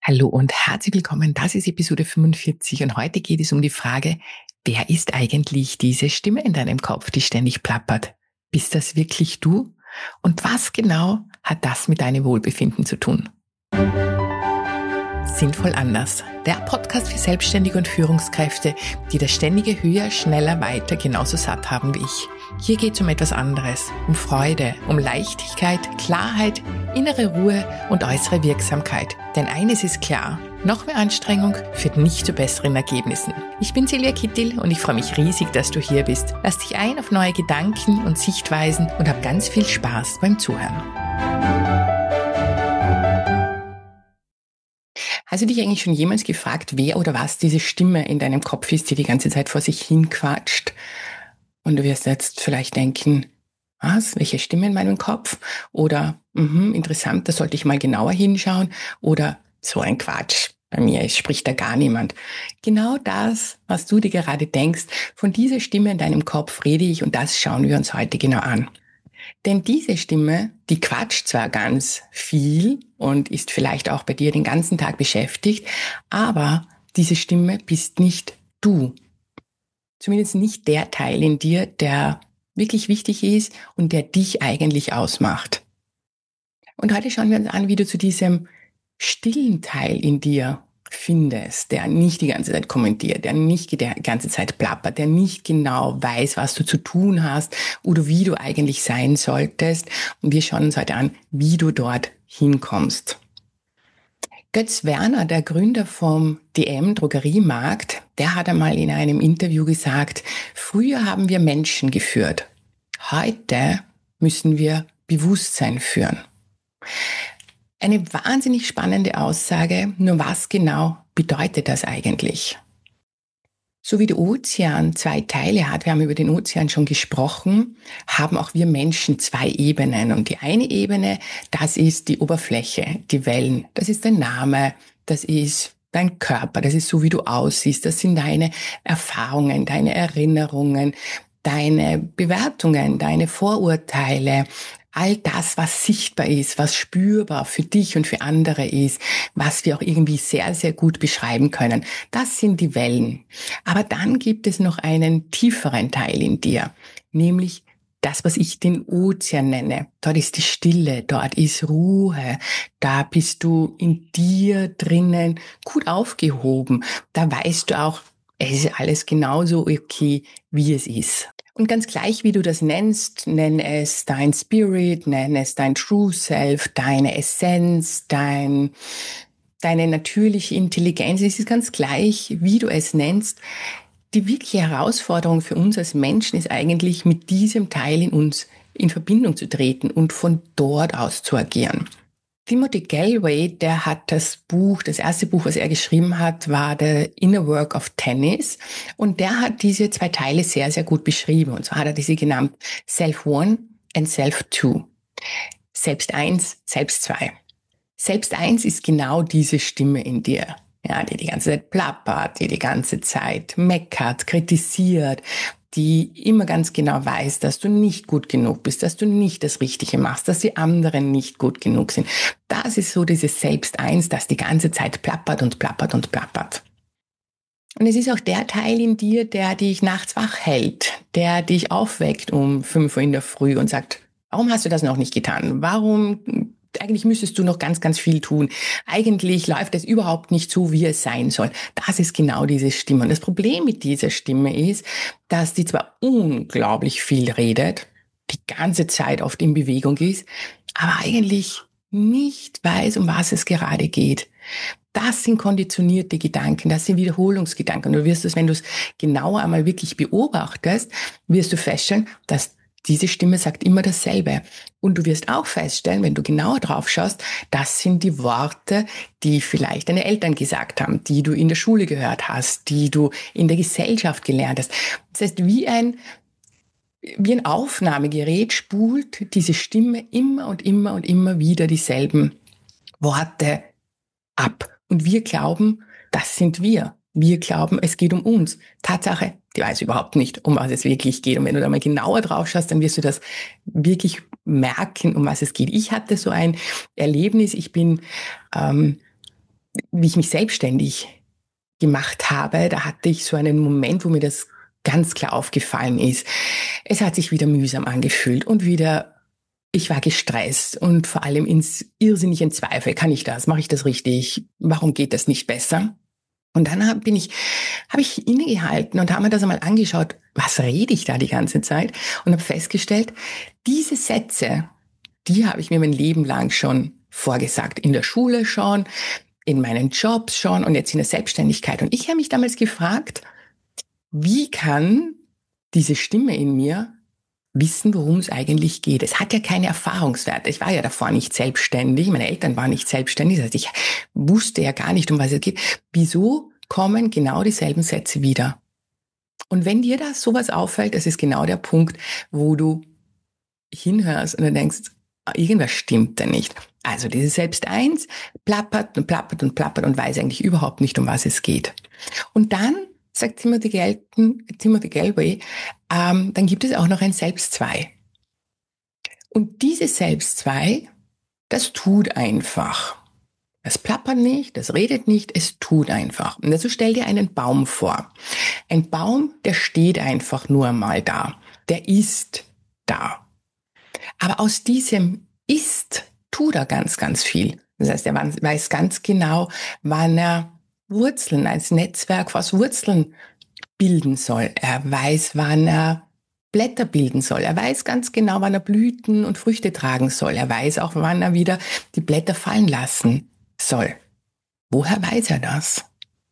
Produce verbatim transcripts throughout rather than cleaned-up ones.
Hallo und herzlich willkommen. Das ist Episode fünfundvierzig und heute geht es um die Frage, wer ist eigentlich diese Stimme in deinem Kopf, die ständig plappert? Bist das wirklich du? Und was genau hat das mit deinem Wohlbefinden zu tun? Sinnvoll anders. Der Podcast für Selbstständige und Führungskräfte, die das ständige Höher, Schneller, Weiter genauso satt haben wie ich. Hier geht es um etwas anderes, um Freude, um Leichtigkeit, Klarheit, innere Ruhe und äußere Wirksamkeit. Denn eines ist klar, noch mehr Anstrengung führt nicht zu besseren Ergebnissen. Ich bin Silvia Kittil und ich freue mich riesig, dass du hier bist. Lass dich ein auf neue Gedanken und Sichtweisen und hab ganz viel Spaß beim Zuhören. Hast du dich eigentlich schon jemals gefragt, wer oder was diese Stimme in deinem Kopf ist, die die ganze Zeit vor sich hin quatscht? Und du wirst jetzt vielleicht denken, was, welche Stimme in meinem Kopf? Oder, mhm, interessant, da sollte ich mal genauer hinschauen. Oder, so ein Quatsch, bei mir spricht da gar niemand. Genau das, was du dir gerade denkst, von dieser Stimme in deinem Kopf rede ich und das schauen wir uns heute genau an. Denn diese Stimme, die quatscht zwar ganz viel und ist vielleicht auch bei dir den ganzen Tag beschäftigt, aber diese Stimme bist nicht du. Zumindest nicht der Teil in dir, der wirklich wichtig ist und der dich eigentlich ausmacht. Und heute schauen wir uns an, wie du zu diesem stillen Teil in dir findest, der nicht die ganze Zeit kommentiert, der nicht die ganze Zeit plappert, der nicht genau weiß, was du zu tun hast oder wie du eigentlich sein solltest. Und wir schauen uns heute an, wie du dort hinkommst. Götz Werner, der Gründer vom D M Drogeriemarkt, der hat einmal in einem Interview gesagt, früher haben wir Menschen geführt. Heute müssen wir Bewusstsein führen. Eine wahnsinnig spannende Aussage, nur was genau bedeutet das eigentlich? So wie der Ozean zwei Teile hat, wir haben über den Ozean schon gesprochen, haben auch wir Menschen zwei Ebenen. Und die eine Ebene, das ist die Oberfläche, die Wellen. Das ist dein Name, das ist dein Körper, das ist so, wie du aussiehst. Das sind deine Erfahrungen, deine Erinnerungen, deine Bewertungen, deine Vorurteile. All das, was sichtbar ist, was spürbar für dich und für andere ist, was wir auch irgendwie sehr, sehr gut beschreiben können, das sind die Wellen. Aber dann gibt es noch einen tieferen Teil in dir, nämlich das, was ich den Ozean nenne. Dort ist die Stille, dort ist Ruhe, da bist du in dir drinnen gut aufgehoben. Da weißt du auch, es ist alles genauso okay, wie es ist. Und ganz gleich, wie du das nennst, nenn es dein Spirit, nenn es dein True Self, deine Essenz, dein, deine natürliche Intelligenz. Es ist ganz gleich, wie du es nennst. Die wirkliche Herausforderung für uns als Menschen ist eigentlich, mit diesem Teil in uns in Verbindung zu treten und von dort aus zu agieren. Timothy Gallwey, der hat das Buch, das erste Buch, was er geschrieben hat, war The Inner Work of Tennis. Und der hat diese zwei Teile sehr, sehr gut beschrieben. Und zwar hat er diese genannt Self One and Self Two. Selbst eins, Selbst zwei. Selbst eins ist genau diese Stimme in dir. Ja, die die ganze Zeit plappert, die die ganze Zeit meckert, kritisiert, die immer ganz genau weiß, dass du nicht gut genug bist, dass du nicht das Richtige machst, dass die anderen nicht gut genug sind. Das ist so dieses Selbst-Eins, das die ganze Zeit plappert und plappert und plappert. Und es ist auch der Teil in dir, der dich nachts wach hält, der dich aufweckt um fünf Uhr in der Früh und sagt, warum hast du das noch nicht getan? Warum... Eigentlich müsstest du noch ganz, ganz viel tun. Eigentlich läuft es überhaupt nicht so, wie es sein soll. Das ist genau diese Stimme. Und das Problem mit dieser Stimme ist, dass die zwar unglaublich viel redet, die ganze Zeit oft in Bewegung ist, aber eigentlich nicht weiß, um was es gerade geht. Das sind konditionierte Gedanken, das sind Wiederholungsgedanken. Und du wirst es, wenn du es genauer einmal wirklich beobachtest, wirst du feststellen, dass diese Stimme sagt immer dasselbe. Und du wirst auch feststellen, wenn du genauer drauf schaust, das sind die Worte, die vielleicht deine Eltern gesagt haben, die du in der Schule gehört hast, die du in der Gesellschaft gelernt hast. Das heißt, wie ein, wie ein Aufnahmegerät spult diese Stimme immer und immer und immer wieder dieselben Worte ab. Und wir glauben, das sind wir. Wir glauben, es geht um uns. Tatsache, die weiß überhaupt nicht, um was es wirklich geht. Und wenn du da mal genauer drauf schaust, dann wirst du das wirklich merken, um was es geht. Ich hatte so ein Erlebnis. Ich bin ähm, wie ich mich selbstständig gemacht habe, da hatte ich so einen Moment, wo mir das ganz klar aufgefallen ist. Es hat sich wieder mühsam angefühlt und wieder, ich war gestresst und vor allem ins irrsinnigen Zweifel. Kann ich das? Mache ich das richtig? Warum geht das nicht besser? Und dann hab, bin ich, habe ich innegehalten und habe mir das einmal angeschaut, was rede ich da die ganze Zeit? Und habe festgestellt, diese Sätze, die habe ich mir mein Leben lang schon vorgesagt. In der Schule schon, in meinen Jobs schon und jetzt in der Selbstständigkeit. Und ich habe mich damals gefragt, wie kann diese Stimme in mir wissen, worum es eigentlich geht? Es hat ja keine Erfahrungswerte. Ich war ja davor nicht selbstständig, meine Eltern waren nicht selbstständig, das heißt, ich wusste ja gar nicht, um was es geht. Wieso kommen genau dieselben Sätze wieder? Und wenn dir das sowas auffällt, das ist genau der Punkt, wo du hinhörst und dann denkst, irgendwas stimmt da nicht. Also dieses Selbst eins plappert und plappert und plappert und weiß eigentlich überhaupt nicht, um was es geht. Und dann sagt Timothy, Galton, Timothy Galway, ähm, dann gibt es auch noch ein Selbst zwei. Und dieses Selbst zwei, das tut einfach. Das plappert nicht, das redet nicht, es tut einfach. Und dazu stell dir einen Baum vor. Ein Baum, der steht einfach nur mal da. Der ist da. Aber aus diesem Ist tut er ganz, ganz viel. Das heißt, er weiß ganz genau, wann er Wurzeln, als Netzwerk aus Wurzeln bilden soll. Er weiß, wann er Blätter bilden soll. Er weiß ganz genau, wann er Blüten und Früchte tragen soll. Er weiß auch, wann er wieder die Blätter fallen lassen soll. Woher weiß er das?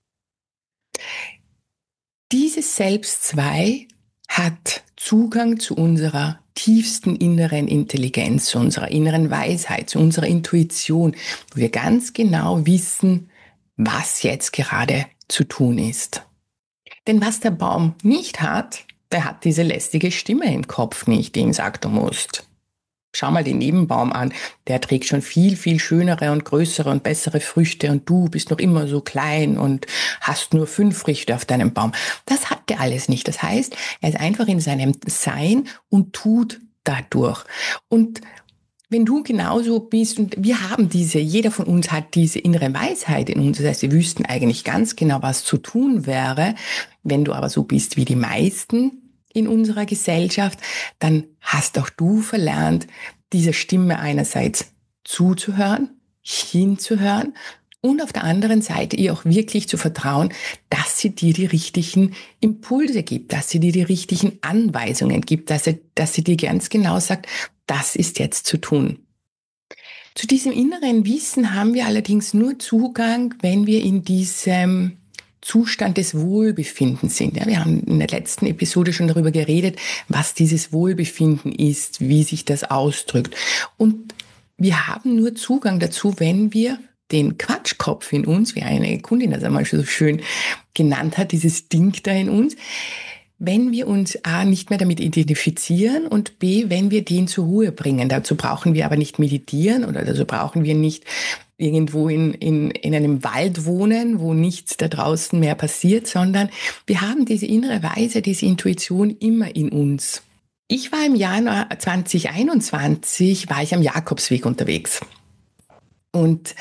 Dieses Selbst zwei hat Zugang zu unserer tiefsten inneren Intelligenz, zu unserer inneren Weisheit, zu unserer Intuition, wo wir ganz genau wissen, was jetzt gerade zu tun ist. Denn was der Baum nicht hat, der hat diese lästige Stimme im Kopf nicht, die ihm sagt, du musst. Schau mal den Nebenbaum an, der trägt schon viel, viel schönere und größere und bessere Früchte und du bist noch immer so klein und hast nur fünf Früchte auf deinem Baum. Das hat der alles nicht. Das heißt, er ist einfach in seinem Sein und tut dadurch. Und wenn du genauso bist, und wir haben diese, jeder von uns hat diese innere Weisheit in uns, das heißt, wir wüssten eigentlich ganz genau, was zu tun wäre. Wenn du aber so bist wie die meisten in unserer Gesellschaft, dann hast auch du verlernt, dieser Stimme einerseits zuzuhören, hinzuhören und auf der anderen Seite ihr auch wirklich zu vertrauen, dass sie dir die richtigen Impulse gibt, dass sie dir die richtigen Anweisungen gibt, dass sie, dass sie dir ganz genau sagt, das ist jetzt zu tun. Zu diesem inneren Wissen haben wir allerdings nur Zugang, wenn wir in diesem Zustand des Wohlbefindens sind. Ja, wir haben in der letzten Episode schon darüber geredet, was dieses Wohlbefinden ist, wie sich das ausdrückt. Und wir haben nur Zugang dazu, wenn wir den Quatschkopf in uns, wie eine Kundin das einmal so schön genannt hat, dieses Ding da in uns, wenn wir uns A, nicht mehr damit identifizieren und B, wenn wir den zur Ruhe bringen. Dazu brauchen wir aber nicht meditieren oder dazu brauchen wir nicht irgendwo in, in, in einem Wald wohnen, wo nichts da draußen mehr passiert, sondern wir haben diese innere Weise, diese Intuition immer in uns. Ich war im Januar zwanzig einundzwanzig, war ich am Jakobsweg unterwegs. Und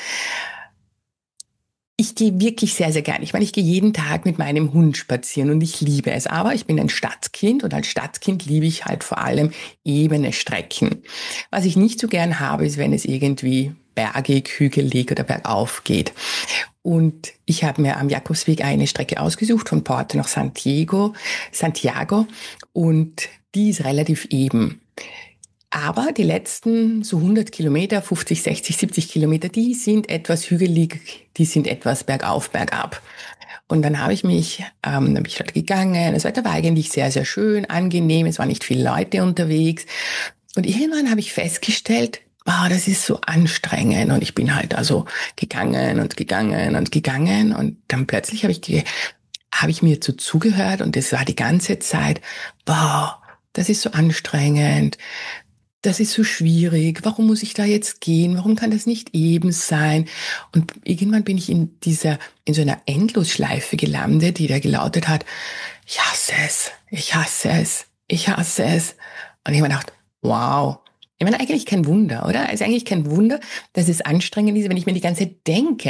ich gehe wirklich sehr, sehr gerne. Ich meine, ich gehe jeden Tag mit meinem Hund spazieren und ich liebe es. Aber ich bin ein Stadtkind und als Stadtkind liebe ich halt vor allem ebene Strecken. Was ich nicht so gern habe, ist, wenn es irgendwie bergig, hügelig oder bergauf geht. Und ich habe mir am Jakobsweg eine Strecke ausgesucht, von Porto nach Santiago, Santiago. Und die ist relativ eben. Aber die letzten so hundert Kilometer, fünfzig, sechzig, siebzig Kilometer, die sind etwas hügelig, die sind etwas bergauf, bergab. Und dann habe ich mich, ähm, dann bin ich dort gegangen. Das Wetter war eigentlich sehr, sehr schön, angenehm. Es waren nicht viele Leute unterwegs. Und irgendwann habe ich festgestellt, wow, das ist so anstrengend. Und ich bin halt also gegangen und gegangen und gegangen. Und dann plötzlich habe ich, ge- habe ich mir so zugehört und das war die ganze Zeit, wow, das ist so anstrengend. Das ist so schwierig. Warum muss ich da jetzt gehen? Warum kann das nicht eben sein? Und irgendwann bin ich in dieser, in so einer Endlosschleife gelandet, die da gelautet hat, ich hasse es, ich hasse es, ich hasse es. Und ich habe mir gedacht, wow. Ich meine, eigentlich kein Wunder, oder? Es ist eigentlich kein Wunder, dass es anstrengend ist, wenn ich mir die ganze Zeit denke,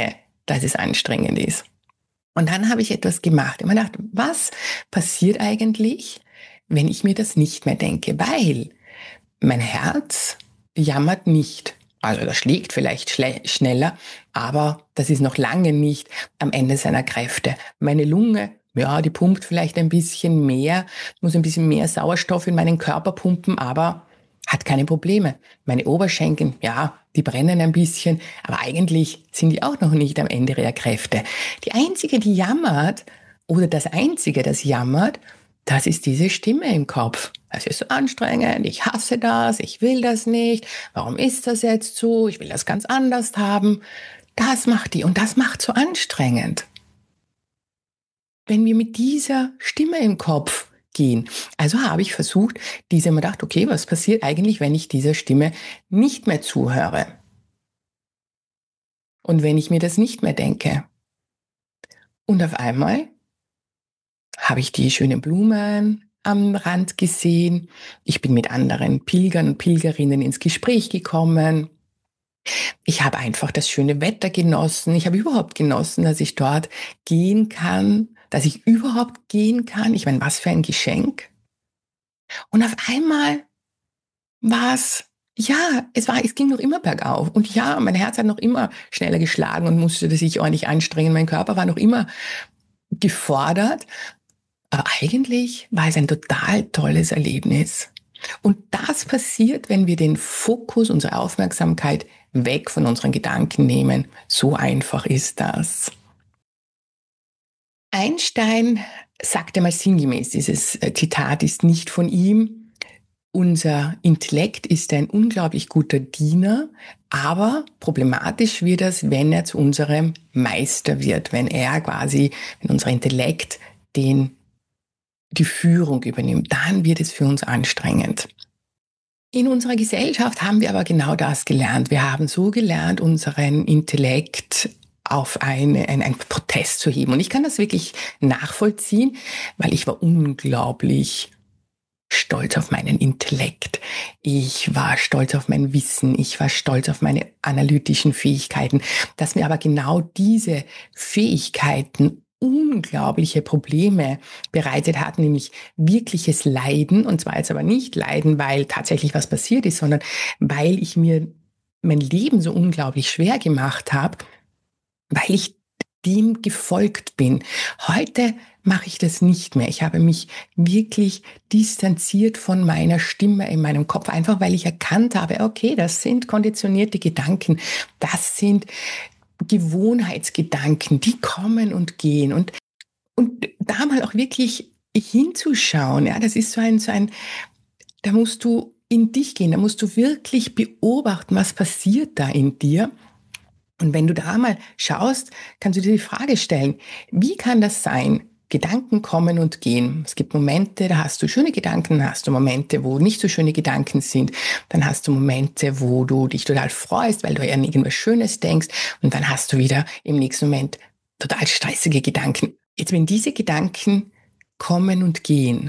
dass es anstrengend ist. Und dann habe ich etwas gemacht. Ich habe mir gedacht, was passiert eigentlich, wenn ich mir das nicht mehr denke? Weil mein Herz jammert nicht. Also das schlägt vielleicht schneller, aber das ist noch lange nicht am Ende seiner Kräfte. Meine Lunge, ja, die pumpt vielleicht ein bisschen mehr, muss ein bisschen mehr Sauerstoff in meinen Körper pumpen, aber hat keine Probleme. Meine Oberschenkel, ja, die brennen ein bisschen, aber eigentlich sind die auch noch nicht am Ende ihrer Kräfte. Die einzige, die jammert, oder das einzige, das jammert, das ist diese Stimme im Kopf. Das ist so anstrengend, ich hasse das, ich will das nicht, warum ist das jetzt so, ich will das ganz anders haben. Das macht die und das macht so anstrengend. Wenn wir mit dieser Stimme im Kopf gehen. Also habe ich versucht, diese mir gedacht, okay, was passiert eigentlich, wenn ich dieser Stimme nicht mehr zuhöre? Und wenn ich mir das nicht mehr denke? Und auf einmal habe ich die schönen Blumen am Rand gesehen. Ich bin mit anderen Pilgern und Pilgerinnen ins Gespräch gekommen. Ich habe einfach das schöne Wetter genossen. Ich habe überhaupt genossen, dass ich dort gehen kann, dass ich überhaupt gehen kann. Ich meine, was für ein Geschenk. Und auf einmal war es, ja, es war, es ging noch immer bergauf. Und ja, mein Herz hat noch immer schneller geschlagen und musste sich ordentlich anstrengen. Mein Körper war noch immer gefordert. Aber eigentlich war es ein total tolles Erlebnis. Und das passiert, wenn wir den Fokus, unsere Aufmerksamkeit weg von unseren Gedanken nehmen. So einfach ist das. Einstein sagte mal sinngemäß, dieses Zitat ist nicht von ihm: Unser Intellekt ist ein unglaublich guter Diener, aber problematisch wird es, wenn er zu unserem Meister wird, wenn er quasi, wenn unser Intellekt den die Führung übernimmt, dann wird es für uns anstrengend. In unserer Gesellschaft haben wir aber genau das gelernt. Wir haben so gelernt, unseren Intellekt auf eine, ein, ein Protest zu heben. Und ich kann das wirklich nachvollziehen, weil ich war unglaublich stolz auf meinen Intellekt. Ich war stolz auf mein Wissen. Ich war stolz auf meine analytischen Fähigkeiten. Dass mir aber genau diese Fähigkeiten unglaubliche Probleme bereitet hat, nämlich wirkliches Leiden, und zwar jetzt aber nicht Leiden, weil tatsächlich was passiert ist, sondern weil ich mir mein Leben so unglaublich schwer gemacht habe, weil ich dem gefolgt bin. Heute mache ich das nicht mehr. Ich habe mich wirklich distanziert von meiner Stimme in meinem Kopf, einfach weil ich erkannt habe, okay, das sind konditionierte Gedanken, das sind Gewohnheitsgedanken, die kommen und gehen. Und, und da mal auch wirklich hinzuschauen, ja, das ist so ein, so ein, da musst du in dich gehen, da musst du wirklich beobachten, was passiert da in dir. Und wenn du da mal schaust, kannst du dir die Frage stellen, wie kann das sein? Gedanken kommen und gehen. Es gibt Momente, da hast du schöne Gedanken, dann hast du Momente, wo nicht so schöne Gedanken sind. Dann hast du Momente, wo du dich total freust, weil du an irgendwas Schönes denkst. Und dann hast du wieder im nächsten Moment total stressige Gedanken. Jetzt, wenn diese Gedanken kommen und gehen,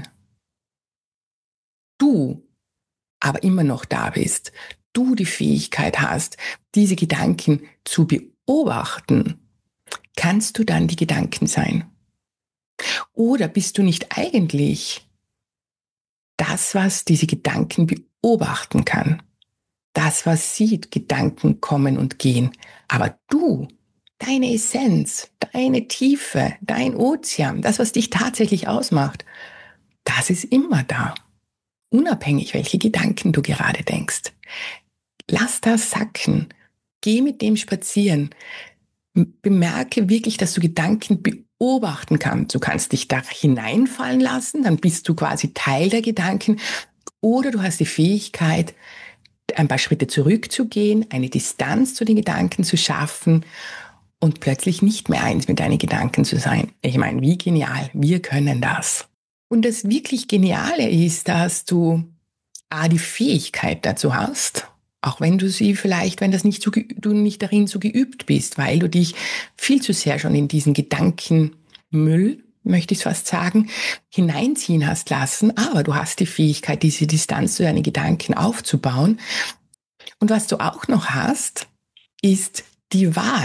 du aber immer noch da bist, du die Fähigkeit hast, diese Gedanken zu beobachten, kannst du dann die Gedanken sein? Oder bist du nicht eigentlich das, was diese Gedanken beobachten kann? Das, was sieht, Gedanken kommen und gehen. Aber du, deine Essenz, deine Tiefe, dein Ozean, das, was dich tatsächlich ausmacht, das ist immer da. Unabhängig, welche Gedanken du gerade denkst. Lass das sacken. Geh mit dem spazieren. Bemerke wirklich, dass du Gedanken beobachten kannst. Du kannst dich da hineinfallen lassen, dann bist du quasi Teil der Gedanken. Oder du hast die Fähigkeit, ein paar Schritte zurückzugehen, eine Distanz zu den Gedanken zu schaffen und plötzlich nicht mehr eins mit deinen Gedanken zu sein. Ich meine, wie genial. Wir können das. Und das wirklich Geniale ist, dass du A, die Fähigkeit dazu hast, auch wenn du sie vielleicht, wenn das nicht so, du nicht darin so geübt bist, weil du dich viel zu sehr schon in diesen Gedankenmüll, möchte ich fast sagen, hineinziehen hast lassen, aber du hast die Fähigkeit, diese Distanz zu deinen Gedanken aufzubauen. Und was du auch noch hast, ist die Wahl.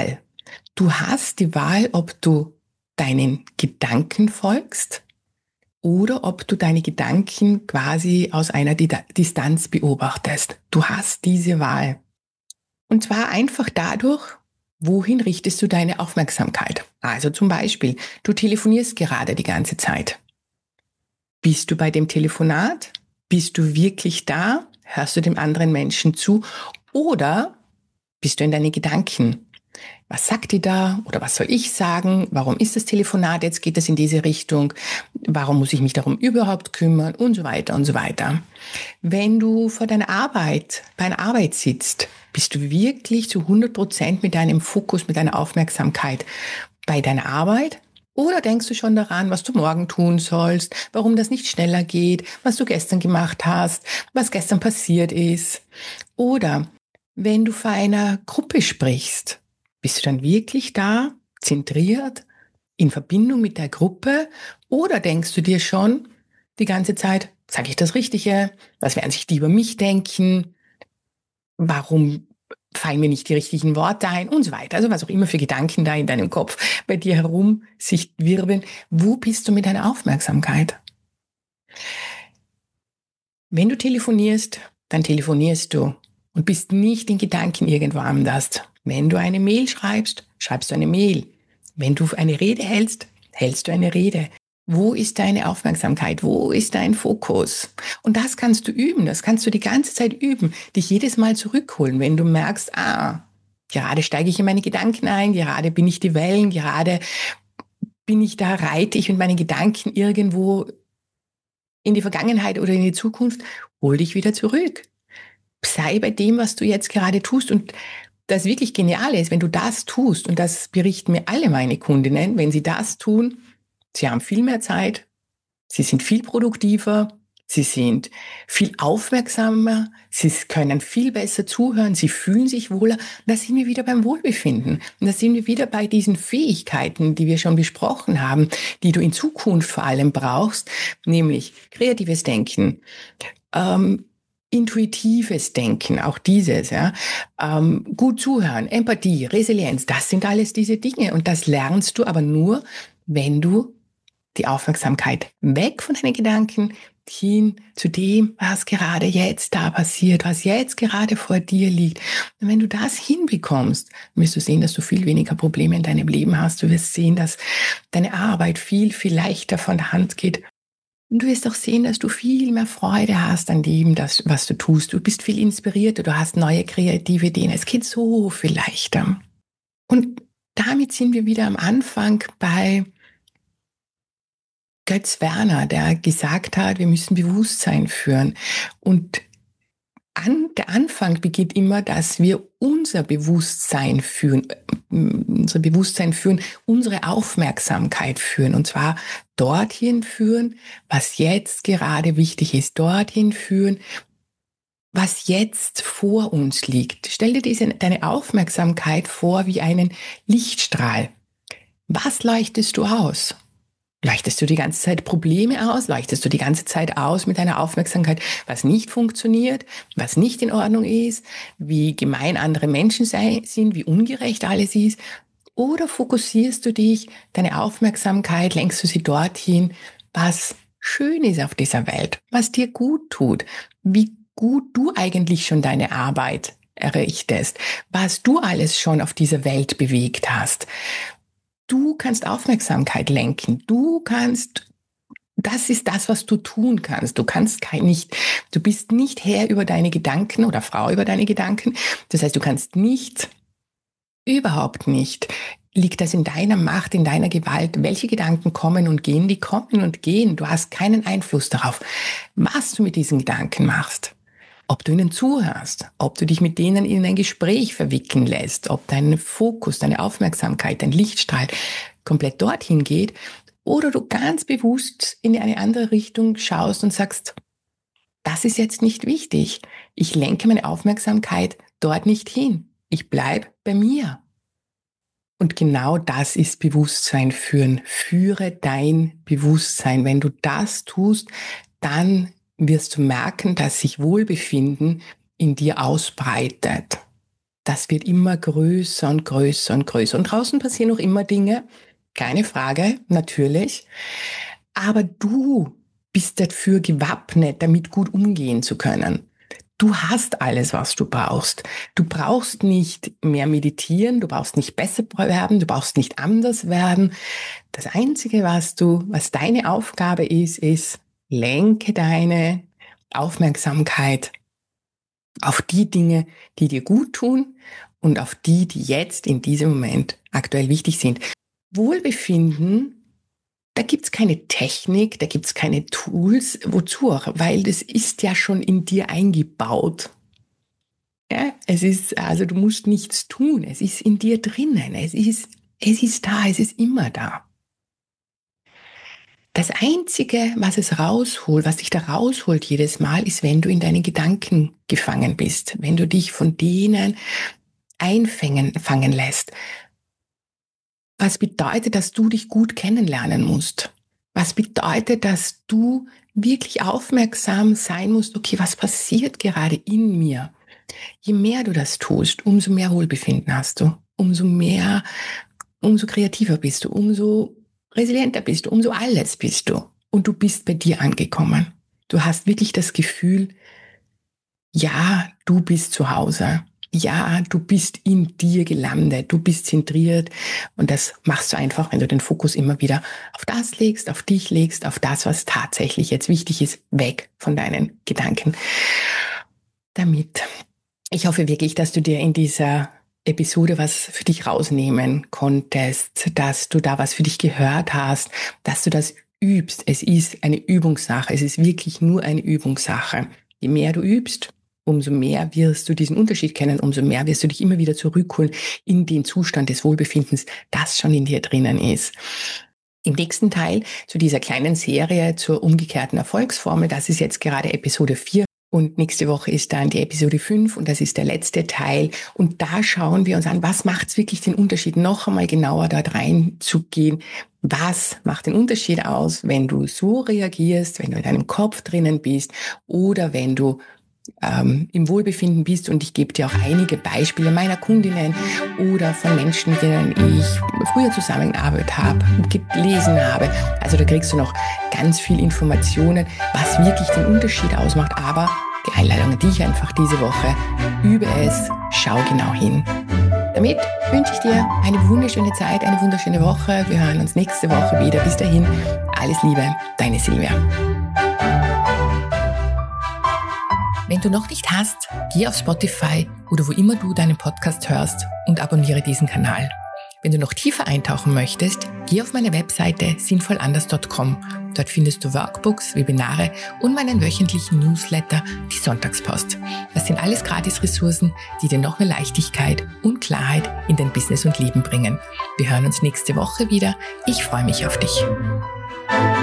Du hast die Wahl, ob du deinen Gedanken folgst oder ob du deine Gedanken quasi aus einer Distanz beobachtest. Du hast diese Wahl. Und zwar einfach dadurch, wohin richtest du deine Aufmerksamkeit? Also zum Beispiel, du telefonierst gerade die ganze Zeit. Bist du bei dem Telefonat? Bist du wirklich da? Hörst du dem anderen Menschen zu? Oder bist du in deine Gedanken? Was sagt die da? Oder was soll ich sagen? Warum ist das Telefonat jetzt? Geht es in diese Richtung? Warum muss ich mich darum überhaupt kümmern? Und so weiter und so weiter. Wenn du vor deiner Arbeit, bei einer Arbeit sitzt, bist du wirklich zu hundert Prozent mit deinem Fokus, mit deiner Aufmerksamkeit bei deiner Arbeit? Oder denkst du schon daran, was du morgen tun sollst, warum das nicht schneller geht, was du gestern gemacht hast, was gestern passiert ist? Oder wenn du vor einer Gruppe sprichst, bist du dann wirklich da, zentriert, in Verbindung mit der Gruppe? Oder denkst du dir schon die ganze Zeit, sage ich das Richtige? Was werden sich die über mich denken? Warum fallen mir nicht die richtigen Worte ein? Und so weiter. Also was auch immer für Gedanken da in deinem Kopf bei dir herum sich wirbeln. Wo bist du mit deiner Aufmerksamkeit? Wenn du telefonierst, dann telefonierst du und bist nicht in Gedanken irgendwo anders. Wenn du eine Mail schreibst, schreibst du eine Mail. Wenn du eine Rede hältst, hältst du eine Rede. Wo ist deine Aufmerksamkeit? Wo ist dein Fokus? Und das kannst du üben. Das kannst du die ganze Zeit üben. Dich jedes Mal zurückholen, wenn du merkst, ah, gerade steige ich in meine Gedanken ein, gerade bin ich die Wellen, gerade bin ich da, reite ich mit meinen Gedanken irgendwo in die Vergangenheit oder in die Zukunft. Hol dich wieder zurück. Sei bei dem, was du jetzt gerade tust. Und das wirklich Geniale ist, wenn du das tust, und das berichten mir alle meine Kundinnen, wenn sie das tun, sie haben viel mehr Zeit, sie sind viel produktiver, sie sind viel aufmerksamer, sie können viel besser zuhören, sie fühlen sich wohler. Und da sind wir wieder beim Wohlbefinden. Und da sind wir wieder bei diesen Fähigkeiten, die wir schon besprochen haben, die du in Zukunft vor allem brauchst, nämlich kreatives Denken, ähm, intuitives Denken, auch dieses, ja, ähm, gut zuhören, Empathie, Resilienz, das sind alles diese Dinge. Und das lernst du aber nur, wenn du die Aufmerksamkeit weg von deinen Gedanken hin zu dem, was gerade jetzt da passiert, was jetzt gerade vor dir liegt. Und wenn du das hinbekommst, wirst du sehen, dass du viel weniger Probleme in deinem Leben hast. Du wirst sehen, dass deine Arbeit viel, viel leichter von der Hand geht. Und du wirst auch sehen, dass du viel mehr Freude hast an dem, das, was du tust. Du bist viel inspirierter, du hast neue kreative Ideen. Es geht so viel leichter. Und damit sind wir wieder am Anfang bei Götz Werner, der gesagt hat, wir müssen Bewusstsein führen. Und an, der Anfang beginnt immer, dass wir unser Bewusstsein führen, unser Bewusstsein führen, unsere Aufmerksamkeit führen. Und zwar dorthin führen, was jetzt gerade wichtig ist. Dorthin führen, was jetzt vor uns liegt. Stell dir diese, deine Aufmerksamkeit vor wie einen Lichtstrahl. Was leuchtest du aus? Leuchtest du die ganze Zeit Probleme aus? Leuchtest du die ganze Zeit aus mit deiner Aufmerksamkeit, was nicht funktioniert, was nicht in Ordnung ist, wie gemein andere Menschen sei, sind, wie ungerecht alles ist? Oder fokussierst du dich, deine Aufmerksamkeit, lenkst du sie dorthin, was schön ist auf dieser Welt, was dir gut tut, wie gut du eigentlich schon deine Arbeit errichtest, was du alles schon auf dieser Welt bewegt hast. Du kannst Aufmerksamkeit lenken. Du kannst, das ist das, was du tun kannst. Du kannst kein, nicht, du bist nicht Herr über deine Gedanken oder Frau über deine Gedanken. Das heißt, du kannst nicht, überhaupt nicht, liegt das in deiner Macht, in deiner Gewalt. Welche Gedanken kommen und gehen? Die kommen und gehen. Du hast keinen Einfluss darauf, was du mit diesen Gedanken machst. Ob du ihnen zuhörst, ob du dich mit denen in ein Gespräch verwickeln lässt, ob dein Fokus, deine Aufmerksamkeit, dein Lichtstrahl komplett dorthin geht oder du ganz bewusst in eine andere Richtung schaust und sagst, das ist jetzt nicht wichtig. Ich lenke meine Aufmerksamkeit dort nicht hin. Ich bleibe bei mir. Und genau das ist Bewusstsein führen. Führe dein Bewusstsein. Wenn du das tust, dann wirst du merken, dass sich Wohlbefinden in dir ausbreitet. das wird immer größer und größer und größer. Und draußen passieren noch immer Dinge, keine Frage, natürlich. Aber du bist dafür gewappnet, damit gut umgehen zu können. Du hast alles, was du brauchst. Du brauchst nicht mehr meditieren, du brauchst nicht besser werden, du brauchst nicht anders werden. Das Einzige, was du, was deine Aufgabe ist, ist, lenke deine Aufmerksamkeit auf die Dinge, die dir gut tun und auf die, die jetzt in diesem Moment aktuell wichtig sind. Wohlbefinden, da gibt's keine Technik, da gibt's keine Tools. Wozu auch? Weil das ist ja schon in dir eingebaut. Ja, es ist, also du musst nichts tun. Es ist in dir drinnen. Es ist, es ist da. Es ist immer da. Das Einzige, was es rausholt, was dich da rausholt jedes Mal, ist, wenn du in deinen Gedanken gefangen bist. Wenn du dich von denen einfangen fangen lässt. Was bedeutet, dass du dich gut kennenlernen musst? Was bedeutet, dass du wirklich aufmerksam sein musst, okay, was passiert gerade in mir? Je mehr du das tust, umso mehr Wohlbefinden hast du, umso mehr, umso kreativer bist du, umso resilienter bist du, umso alles bist du. Und du bist bei dir angekommen. Du hast wirklich das Gefühl, ja, du bist zu Hause. Ja, du bist in dir gelandet, du bist zentriert und das machst du einfach, wenn du den Fokus immer wieder auf das legst, auf dich legst, auf das, was tatsächlich jetzt wichtig ist, weg von deinen Gedanken. Damit, ich hoffe wirklich, dass du dir in dieser Episode was für dich rausnehmen konntest, dass du da was für dich gehört hast, dass du das übst. Es ist eine Übungssache, es ist wirklich nur eine Übungssache. Je mehr du übst, umso mehr wirst du diesen Unterschied kennen, umso mehr wirst du dich immer wieder zurückholen in den Zustand des Wohlbefindens, das schon in dir drinnen ist. Im nächsten Teil zu dieser kleinen Serie zur umgekehrten Erfolgsformel, das ist jetzt gerade Episode vier und nächste Woche ist dann die Episode fünf und das ist der letzte Teil und da schauen wir uns an, was macht wirklich den Unterschied, noch einmal genauer dort reinzugehen. Was macht den Unterschied aus, wenn du so reagierst, wenn du in deinem Kopf drinnen bist oder wenn du Ähm, im Wohlbefinden bist und ich gebe dir auch einige Beispiele meiner Kundinnen oder von Menschen, mit denen ich früher zusammengearbeitet habe, gelesen habe. Also da kriegst du noch ganz viel Informationen, was wirklich den Unterschied ausmacht. Aber die Einladung an dich einfach diese Woche, übe es, schau genau hin. Damit wünsche ich dir eine wunderschöne Zeit, eine wunderschöne Woche. Wir hören uns nächste Woche wieder. Bis dahin, alles Liebe, deine Silvia. Wenn du noch nicht hast, geh auf Spotify oder wo immer du deinen Podcast hörst und abonniere diesen Kanal. Wenn du noch tiefer eintauchen möchtest, geh auf meine Webseite sinnvollanders punkt com. Dort findest du Workbooks, Webinare und meinen wöchentlichen Newsletter, die Sonntagspost. Das sind alles Gratis-Ressourcen, die dir noch mehr Leichtigkeit und Klarheit in dein Business und Leben bringen. Wir hören uns nächste Woche wieder. Ich freue mich auf dich.